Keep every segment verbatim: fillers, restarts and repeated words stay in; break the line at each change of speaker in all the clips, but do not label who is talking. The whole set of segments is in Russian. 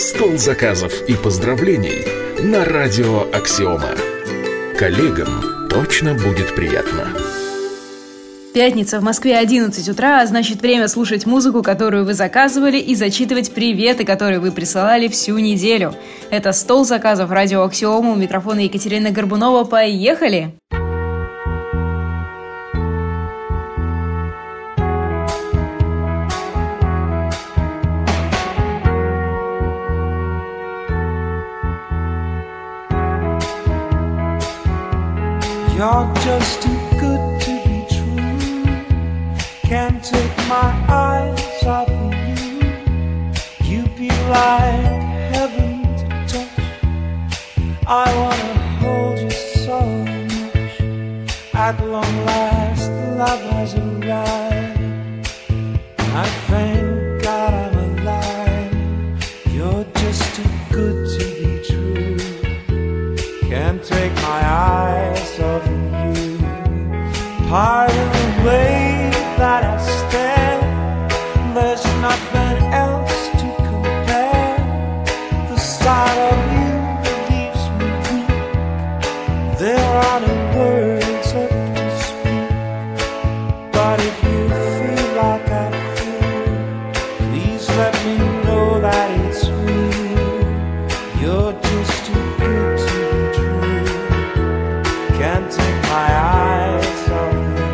Стол заказов и поздравлений на радио Аксиома. Коллегам точно будет приятно.
Пятница, в Москве одиннадцать утра, а значит время слушать музыку, которую вы заказывали, и зачитывать приветы, которые вы присылали всю неделю. Это «Стол заказов» радио Аксиома. У микрофона Екатерина Горбунова. Поехали!
You're just too good to be true. Can't take my eyes off of you. You be like heaven to touch. I wanna hold you so much. At long last, love has arrived. I thank God I'm alive. You're just too good to be true. Can't take my eyes off of you. Pardon the way that I stand. There's nothing else to compare. The sight of you leaves me weak. There are no words left to speak. But if you feel like I feel, please let me know that it's real. You're just too good to be true. Can't take my eyes off of you.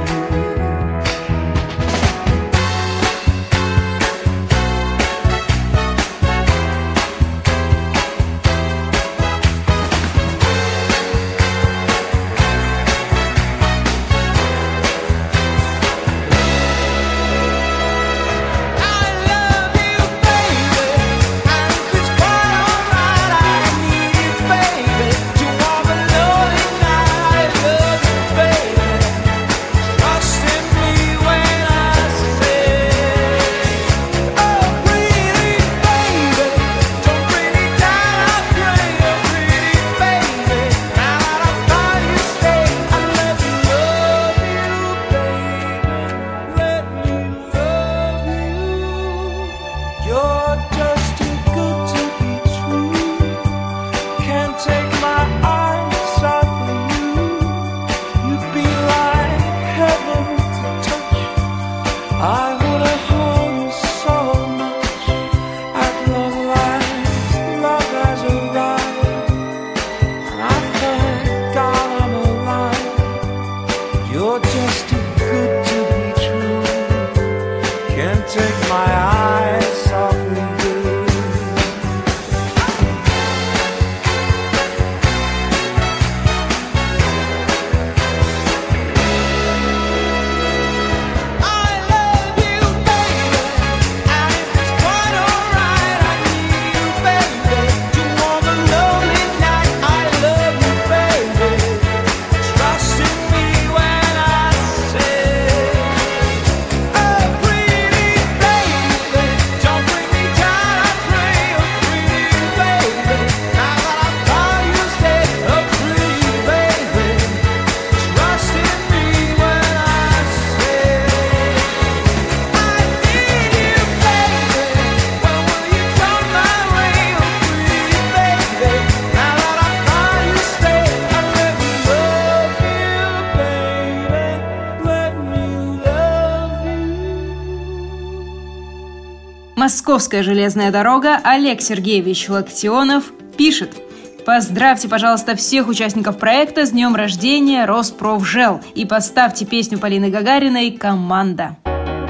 Московская железная дорога. Олег Сергеевич Локтионов пишет: поздравьте, пожалуйста, всех участников проекта с днем рождения Роспрофжел и поставьте песню Полины Гагариной «Команда».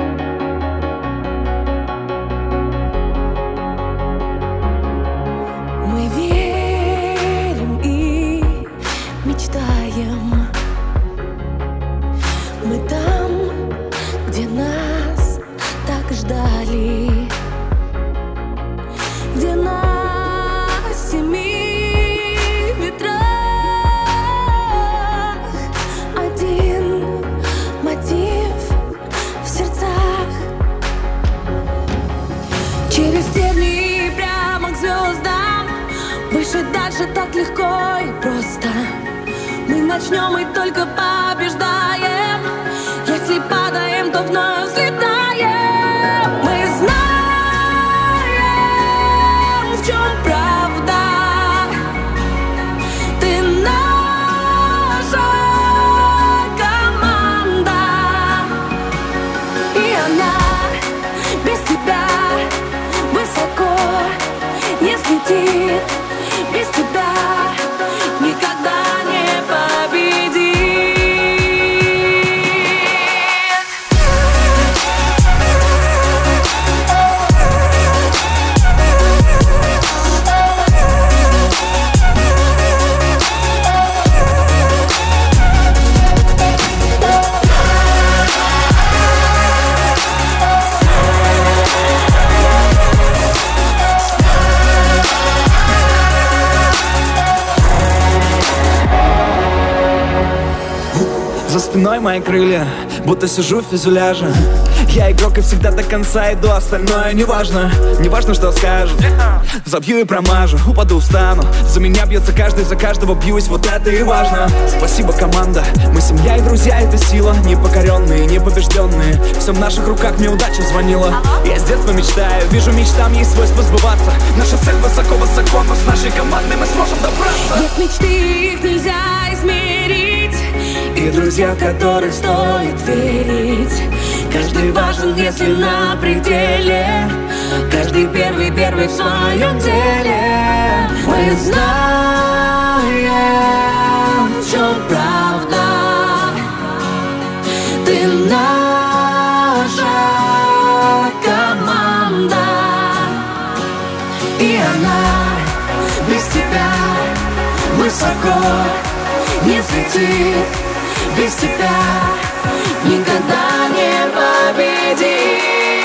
Мы верим и мечтаем. Мы там, где нас так ждали, где на семи ветрах один мотив в сердцах. Через тернии прямо к звездам, выше, дальше так легко и просто. Мы начнем и только побеждаем. Если падаем, то вновь взлетаем. Мы знаем, в чем правда. Ты наша команда, и она без тебя высоко не взлетит, без тебя никогда не победит.
За спиной мои крылья, будто сижу в фюзеляже. Я игрок и всегда до конца иду, остальное неважно. Неважно, что скажут, забью и промажу, упаду, встану. За меня бьется каждый, за каждого бьюсь, вот это и важно. Спасибо, команда, мы семья и друзья, это сила. Непокоренные, непобежденные, все в наших руках, мне удача звонила. Я с детства мечтаю, вижу мечтам есть свойство сбываться. Наша цель высоко-высоко, но с нашей командой мы сможем добраться.
Нет мечты, их нельзя измерить, и друзья, в которых стоит верить. Каждый важен, если на пределе, каждый первый, первый в своем деле. Мы знаем, в чем правда. Ты наша команда, и она без тебя высоко не взлетит, без тебя никогда не победит.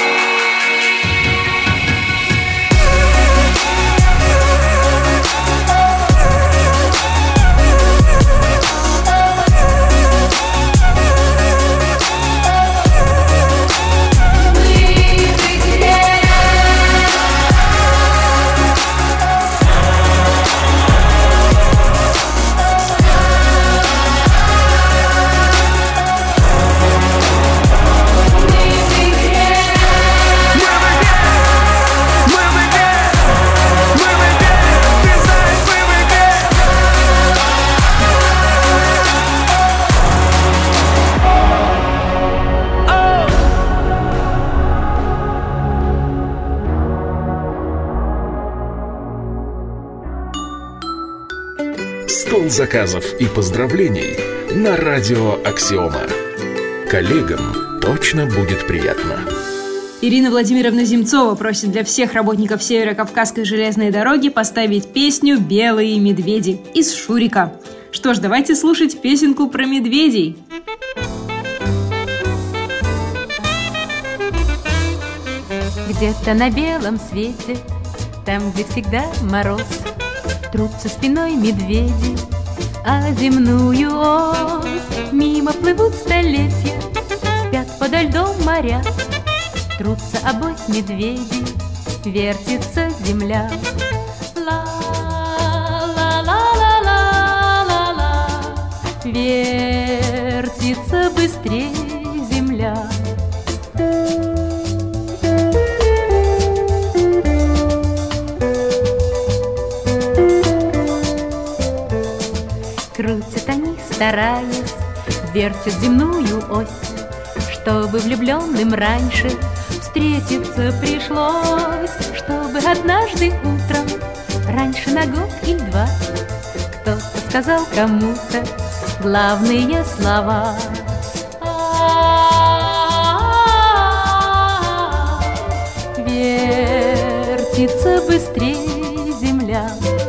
Стол заказов и поздравлений на радио Аксиома. Коллегам точно будет приятно.
Ирина Владимировна Земцова просит для всех работников Северо-Кавказской железной дороги поставить песню «Белые медведи» из «Шурика». Что ж, давайте слушать песенку про медведей.
Где-то на белом свете, там, где всегда мороз, трутся спиной медведи, а земную ось. Мимо плывут столетия, спят подо льдом моря, трутся обось медведи, вертится земля. Ла-ла-ла-ла-ла-ла, вертится быстрее земля. Крутят они, стараясь, вертят земную ось, чтобы влюбленным раньше встретиться пришлось, чтобы однажды утром, раньше на год или два, кто-то сказал кому-то главные слова. Вертится быстрее земля.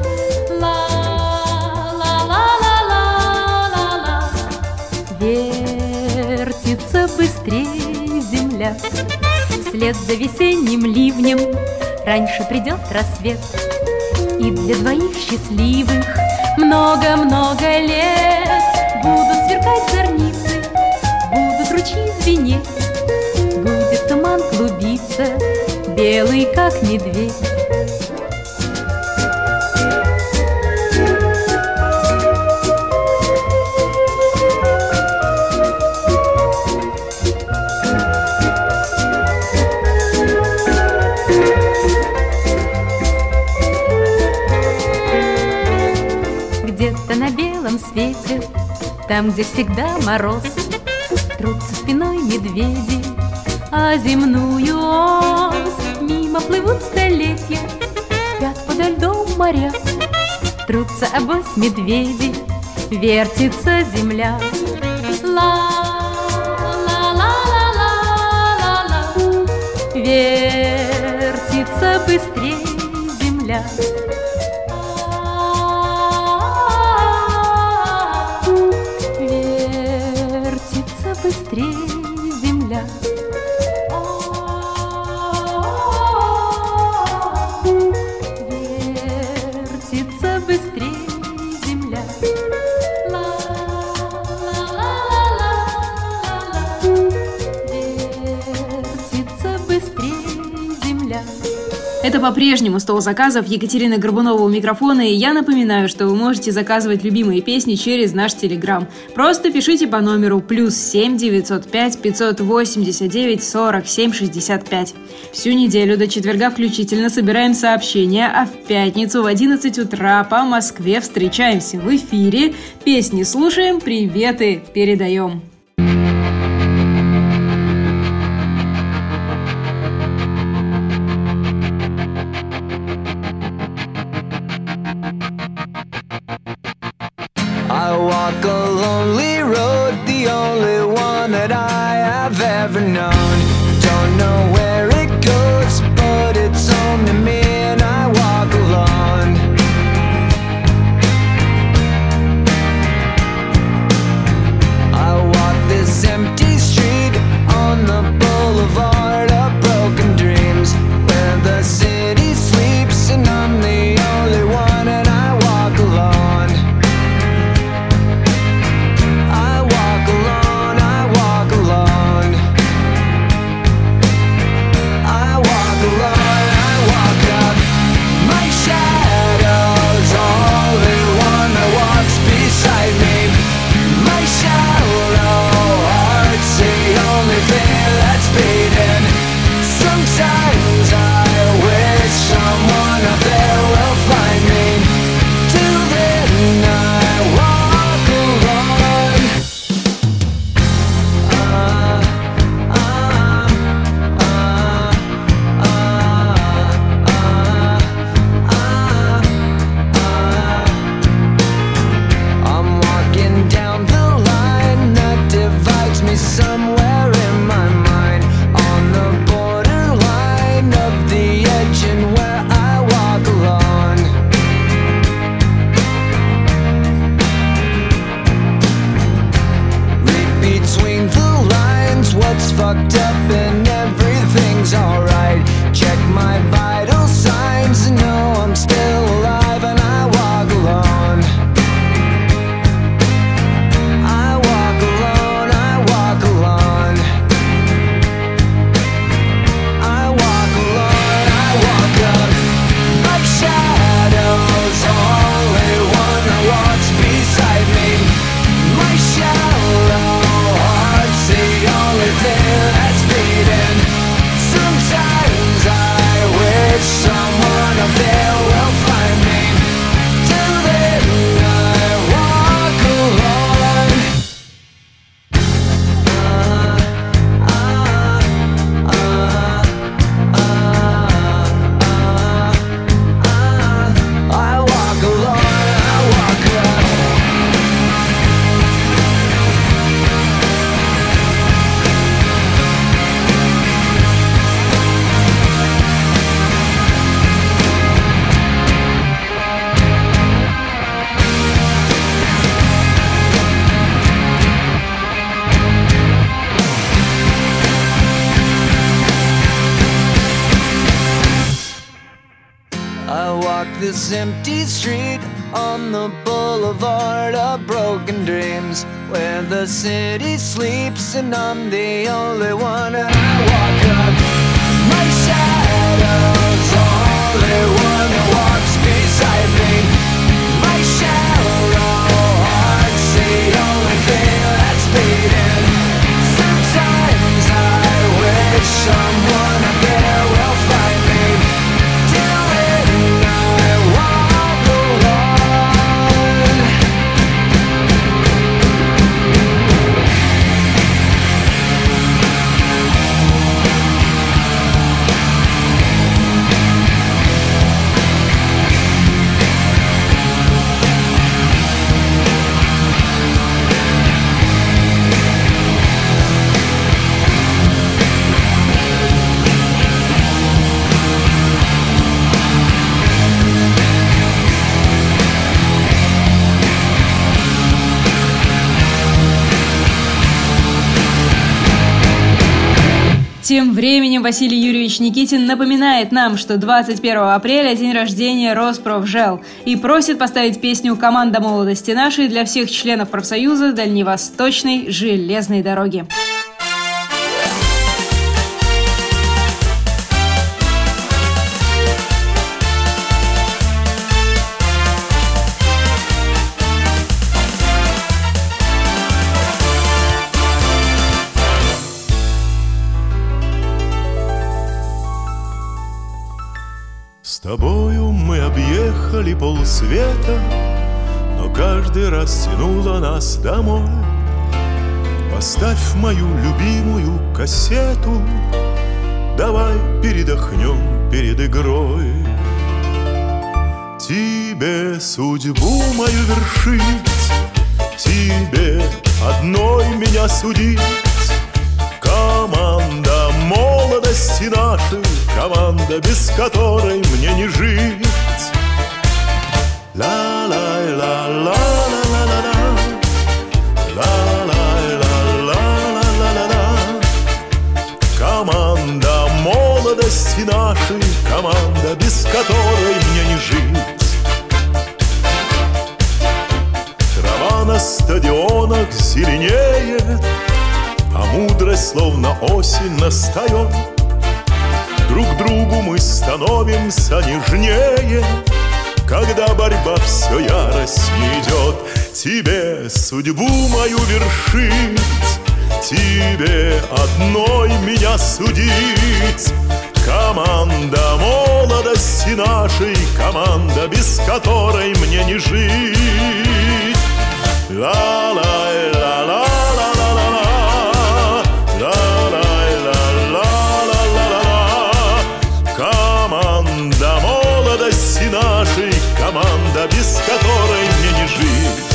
Вертится быстрее земля. Вслед за весенним ливнем раньше придет рассвет, и для двоих счастливых много-много лет будут сверкать зорницы, будут ручьи звенеть, будет туман клубиться, белый как медведь. белом свете, там, где всегда мороз, трутся спиной медведи, а земную ось мимо плывут столетия, спят подо льдом моря, трутся об ось медведи, вертится земля. Ла-ла-ла-ла-ла-ла, вертится быстрей земля. Вертится быстрей земля. Вертится быстрей земля.
Это по-прежнему «Стол заказов», Екатерина Горбунова у микрофона, и я напоминаю, что вы можете заказывать любимые песни через наш Телеграм. Просто пишите по номеру плюс семь девятьсот пять пятьсот восемьдесят девять сорок семь шестьдесят пять. Всю неделю до четверга включительно собираем сообщения, а в пятницу в одиннадцать утра по Москве встречаемся в эфире, песни слушаем, приветы передаем.
I walk a lonely road, the only one that I have ever known. Don't know where it goes, but it's home to me and I walk alone. I walk this empty street on the boulevard of broken dreams, where the city sleeps and I'm the only one and I walk alone. Fucked up and everything's alright. Check my vital signs and know I'm still alive and I walk alone. I walk alone, I walk alone. I walk alone, I walk up. My shadow's the only one that walks beside me. My shallow heart's the only thing that's beating. Sometimes I wish someone up there will find me. Till then I walk alone. Uh, uh, uh, uh, uh, I walk alone, I walk alone. I walk this empty street on the boulevard of broken dreams, where the city sleeps and I'm the only one and I walk up. My shadow's the only one that walks beside me. My shallow heart's the only thing that's beating. Sometimes I wish someone up there will find me. Till then I walk alone.
Тем временем Василий Юрьевич Никитин напоминает нам, что двадцать первого апреля день рождения Роспрофжел и просит поставить песню «Команда молодости нашей» для всех членов профсоюза Дальневосточной железной дороги.
С тобою мы объехали полсвета, но каждый раз тянуло нас домой. Поставь мою любимую кассету, давай передохнем перед игрой. Тебе судьбу мою вершить, тебе одной меня судить. Команда молодости нашей, команда, без которой мне не жить. Ла-лай-ла-ла-ла-ла-ла-ла, ла-лай-ла-ла-ла-ла-ла-ла. Команда молодости нашей, команда, без которой мне не жить. Трава на стадионах зеленеет, а мудрость словно осень настает. Друг другу мы становимся нежнее, когда борьба все яростнее идет. Тебе судьбу мою вершить, тебе одной меня судить. Команда молодости нашей, команда, без которой мне не жить. Ла-лай-ла-ла-ла-ла-ла, команда молодости нашей, команда, без которой мне не жить.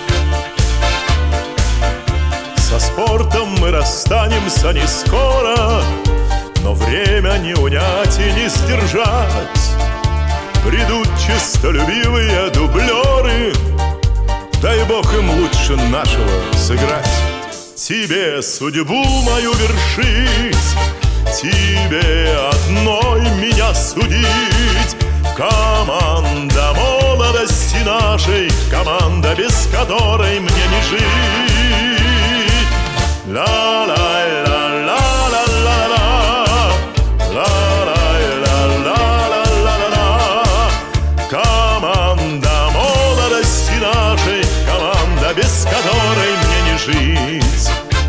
Со спортом мы расстанемся не скоро, но время не унять и не сдержать. Придут честолюбивые дублеры, дай Бог им лучше нашего сыграть. Тебе судьбу мою вершить, тебе одной меня судить. Команда молодости нашей, команда, без которой мне не жить. Ла-лай-ла-ла-ла-ла-ла, ла-лай-ла-ла-ла-ла-ла. Команда молодости нашей, команда, без которой мне не жить.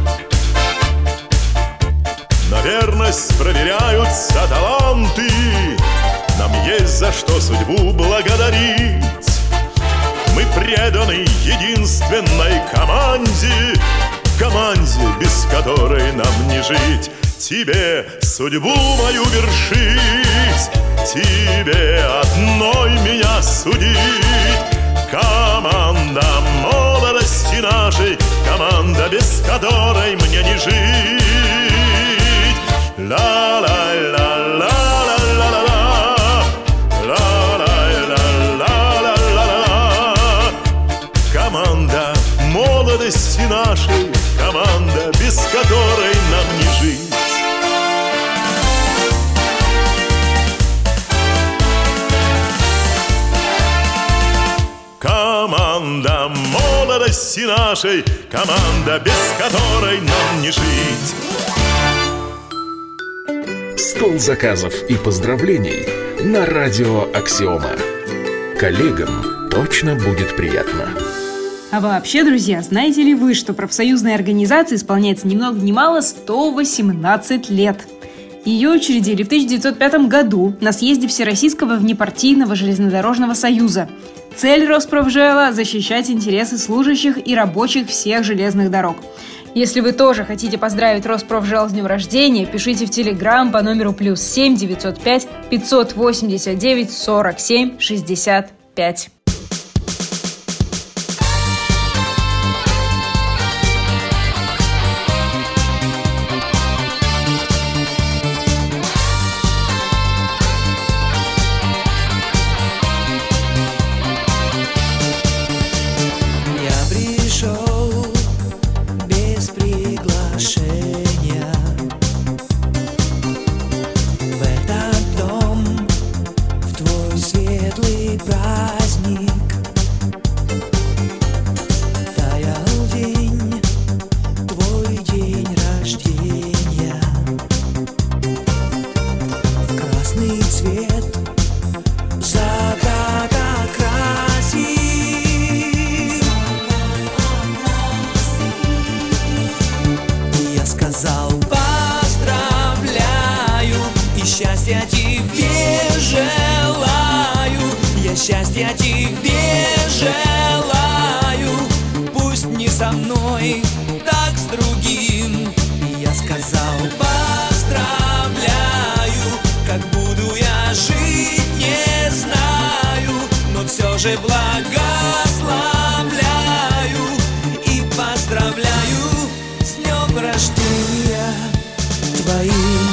На верность проверяются таланты, нам есть за что судьбу благодарить. Мы преданы единственной команде, команде, без которой нам не жить. Тебе судьбу мою вершить, тебе одной меня судить. Команда молодости нашей, команда, без которой мне не жить. Ла-лай-ла-ла-ла-ла-ла, ла-лай-ла-ла-ла-ла-ла. Команда молодости нашей, команда, без которой нам не жить. Команда молодости нашей, команда, без которой нам не жить.
Стол заказов и поздравлений на радио Аксиома. Коллегам точно будет приятно.
А вообще, друзья, знаете ли вы, что профсоюзной организации исполняется ни много ни мало сто восемнадцать лет? Ее учредили в тысяча девятьсот пятом году на съезде Всероссийского внепартийного железнодорожного союза. Цель Роспрофжела – защищать интересы служащих и рабочих всех железных дорог. Если вы тоже хотите поздравить Роспрофжел с днем рождения, пишите в Телеграм по номеру плюс семь девятьсот пять пятьсот восемьдесят девять сорок семь шестьдесят пять.
теплый праздник. Таял день, твой день рождения. Красный цвет заката красит. Я сказал поздравляю и счастья тебе желаю. Я счастья тебе желаю. Пусть не со мной, так с другим. Я сказал поздравляю. Как буду я жить, не знаю, но все же благословляю и поздравляю с днем рождения твоим.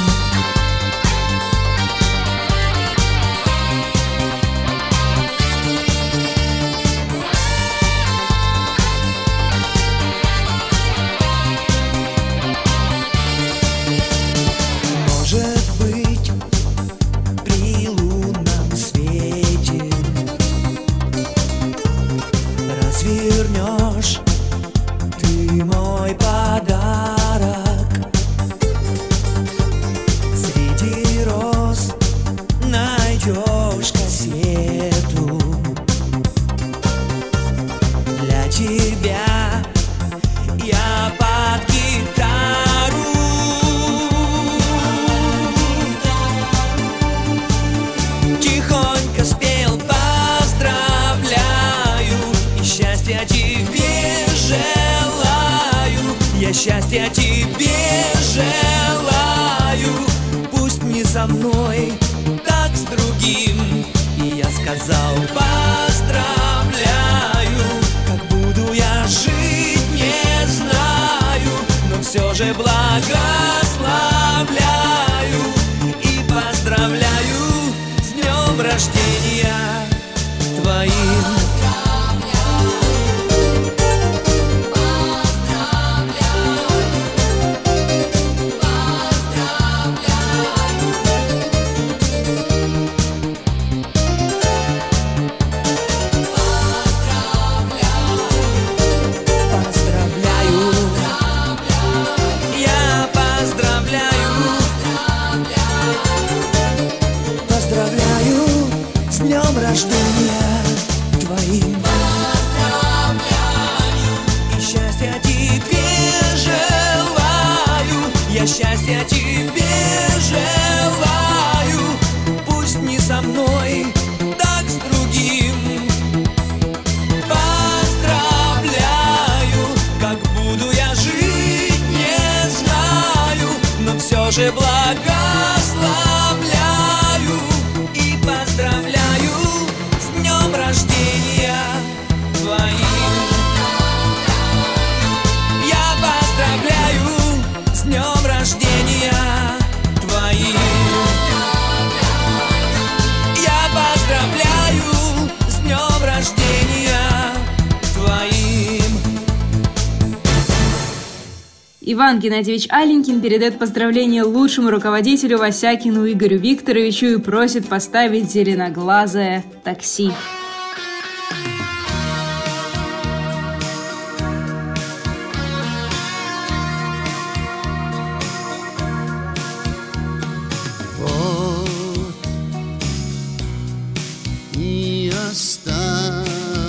Может быть, при лунном свете развернешь ты мой подарок. Среди роз найдешь кассету. Для тебя я под гитару. Тихонько спел поздравляю и счастья тебе желаю. Я счастья тебе желаю. Пусть не со мной, так с другим. И я сказал поздравляю. Как буду я жить, не знаю, но все же благословляю и поздравляю с днем рождения твоим. Поздравляю, я поздравляю, поздравляю с днем рождения твоим. И счастья тебе желаю. Я счастья тебе желаю. Пусть не со мной, так с другим. Поздравляю. Как буду я жить, не знаю, но все же благословляю и поздравляю с днем рождения твоим. Я поздравляю с днем рождения твоим. Я поздравляю с днем рождения твоим.
Иван Геннадьевич Аленькин передает поздравления лучшему руководителю Васякину Игорю Викторовичу и просит поставить «Зеленоглазое такси».
Вот и осталось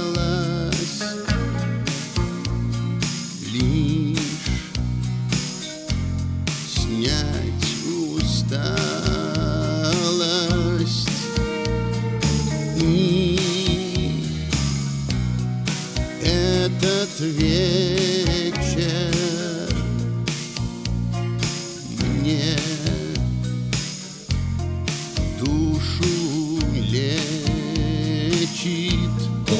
лишь снять усталость и этот вечер мне душу лечит.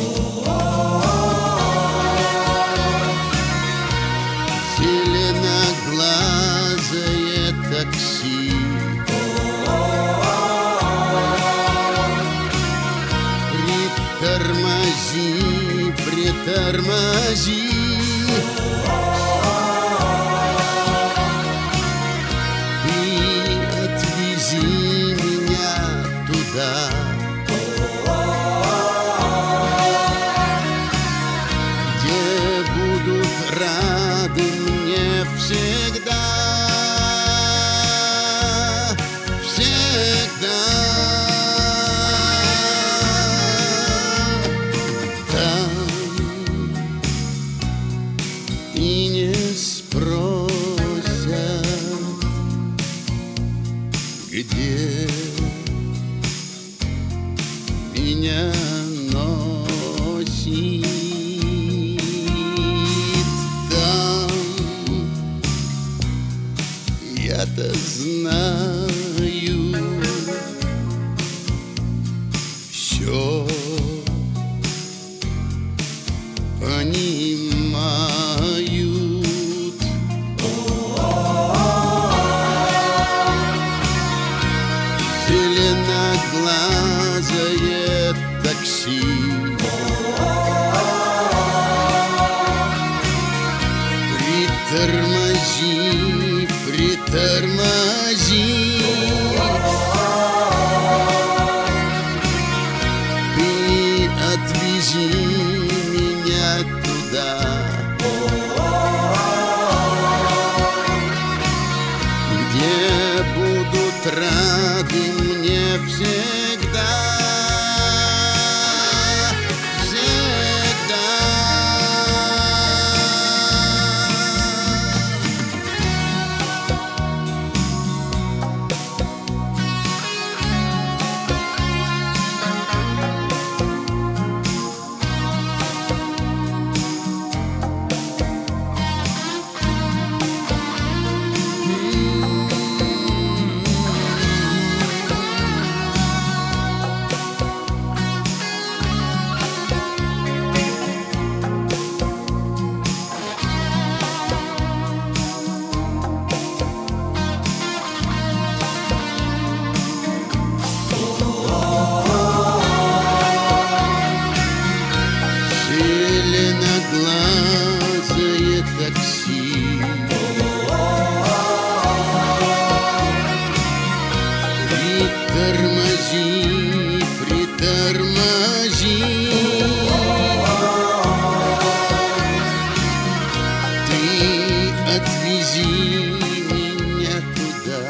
Зеленоглазое такси. Притормози, притормози. Ты отвези меня туда, всегда, всегда. Там и не спросят, где меня носит. Там я-то знаю все, понимают. Зеленоглазое такси, притормози, притормози. Ты отвези меня туда, где будут рады мне всегда, всегда. Зеленоглазое такси, притормози, притормози. Ты отвези меня туда.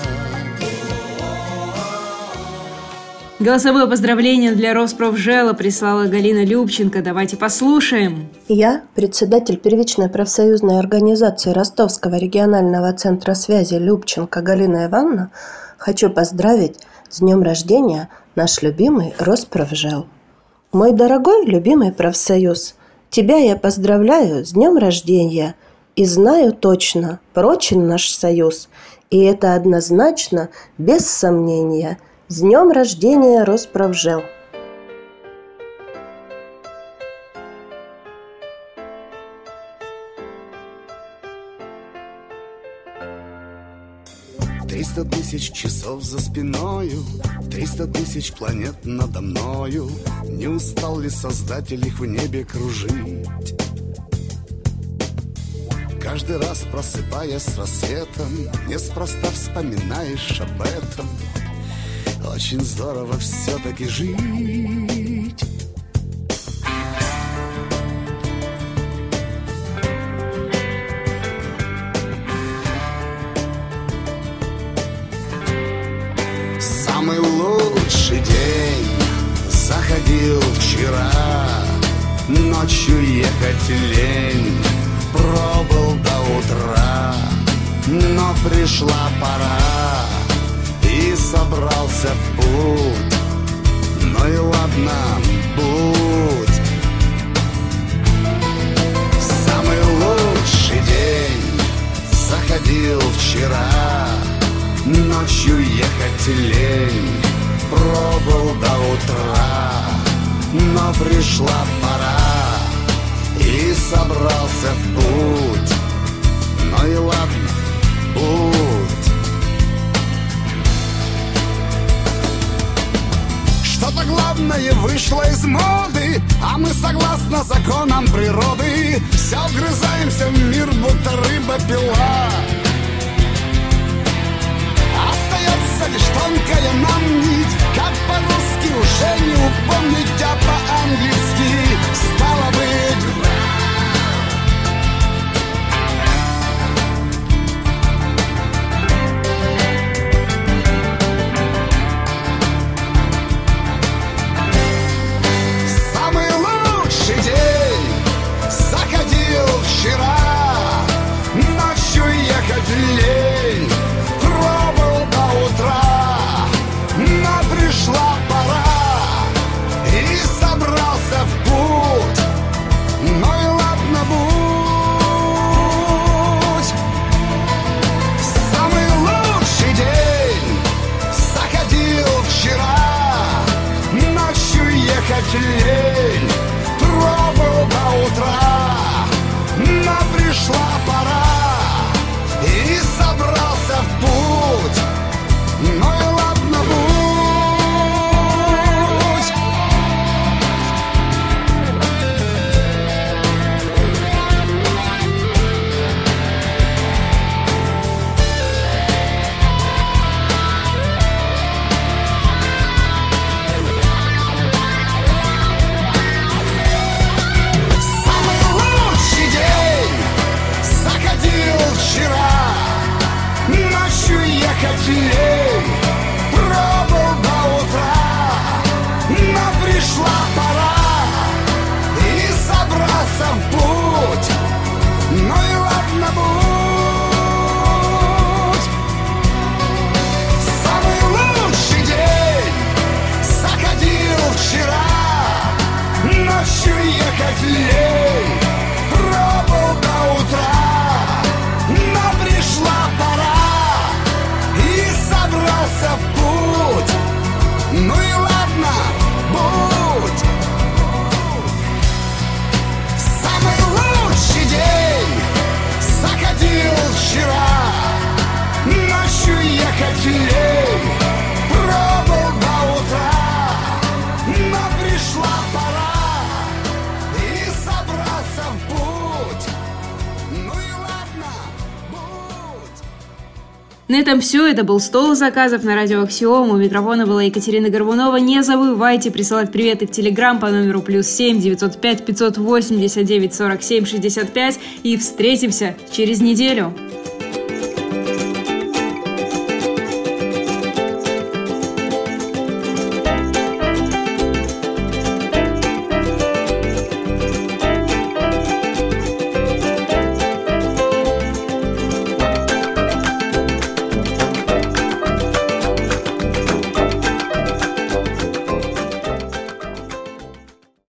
Голосовое поздравление для Роспрофжела прислала Галина Любченко. Давайте послушаем.
Я, председатель первичной профсоюзной организации Ростовского регионального центра связи Любченко Галина Ивановна, хочу поздравить с днем рождения наш любимый Роспрофжел. Мой дорогой любимый профсоюз, тебя я поздравляю с днем рождения и знаю точно, прочен наш союз, и это однозначно, без сомнения. С днем рождения, Роспрофжел!
Триста тысяч часов за спиною, триста тысяч планет надо мною. Не устал ли Создатель их в небе кружить? Каждый раз, просыпаясь с рассветом, неспроста вспоминаешь об этом. Очень здорово все-таки жить. Самый лучший день заходил вчера. Ночью ехать лень, пробыл до утра. Но пришла пора, и собрался в путь. Ну и ладно, будь. Самый лучший день заходил вчера. Ночью ехать лень, пробыл до утра. Но пришла пора, и собрался в путь. Ну и ладно, будь. Что-то главное вышло из моды, а мы согласно законам природы все вгрызаемся в мир, будто рыба-пила. Остается лишь тонкая нам нить, как по-русски уже не упомнить, а по-английски стало быть. и собрался в путь. Ну и ладно, будь. Самый лучший день заходил вчера. Ночью ехать лень, пробыл до утра. Но пришла пора, и собрался в путь. Ну и ладно, будь. Самый лучший день заходил вчера. Ночью ехать лень, пробыл до утра. Но пришла пора, и собрался в путь. Ну и ладно, будь. Самый лучший день заходил вчера. Ночью ехать лень, пробыл до утра. Но пришла пора, и собрался в путь. Ну и ладно, будь. Самый лучший день заходил вчера. Ночью ехать лень, пробыл до утра. Но пришла пора, и собрался в путь. Ну и ладно, будь.
На этом все. Это был «Стол заказов» на радио Аксиома. У микрофона была Екатерина Горбунова. Не забывайте присылать приветы в Телеграм по номеру плюс семь девятьсот пять пятьсот восемьдесят девять сорок семь шестьдесят пять. И встретимся через неделю.